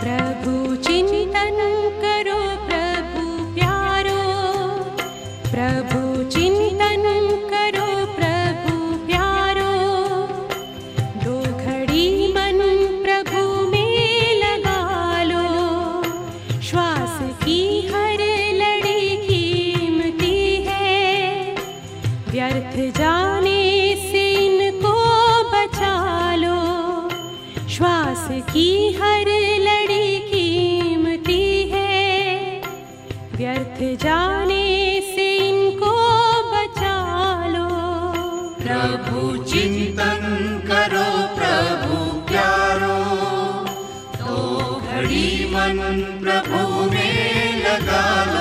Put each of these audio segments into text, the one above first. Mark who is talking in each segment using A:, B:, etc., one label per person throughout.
A: प्रभु चिंतन करो प्रभु प्यारो, प्रभु चिंतन करो प्रभु प्यारो। दो घड़ी मन प्रभु में लगा लो, श्वास की हर लड़ी कीमती है। व्यर्थ जाने से इनको बचा लो, श्वास की हर लड़ी कीमती है। व्यर्थ जाने से इनको बचा लो।
B: प्रभु चिंतन करो प्रभु प्यारो, तो घड़ी मन प्रभु में लगा लो।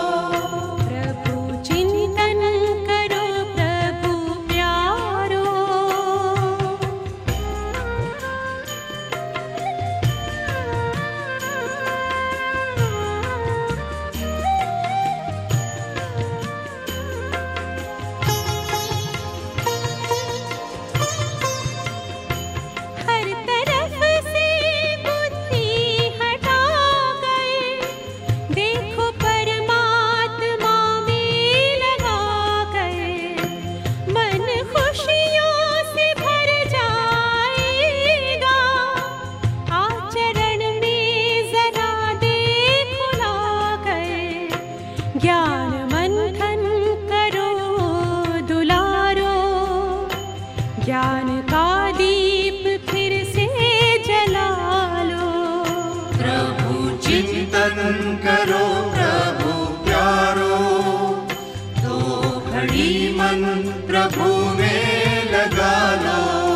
B: ज्ञान मंथन करो दुलारो, ज्ञान का दीप फिर से जला लो। प्रभु चिंतन करो प्रभु प्यारो, तो घड़ी मन प्रभु में लगा लो।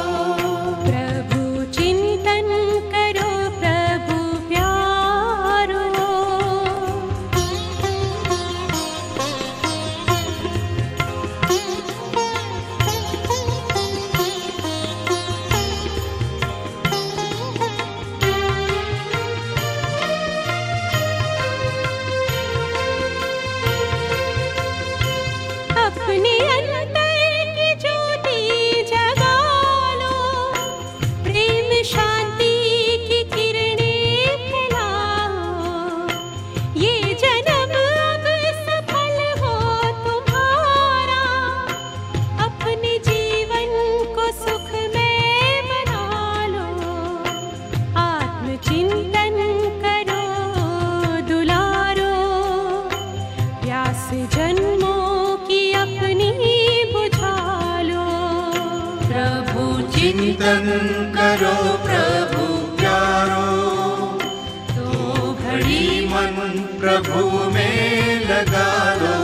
A: अपने अंतर की ज्योति जगा लो, प्रेम शांति की किरणें फैलाओ। ये जन्म अब सफल हो तुम्हारा, अपने जीवन को सुखमय बना लो। आत्मचिंतन करो दुलारो, प्यास जन्मों
B: चिंतन करो प्रभु प्यारो, तो घड़ी मन प्रभु में लगा लो।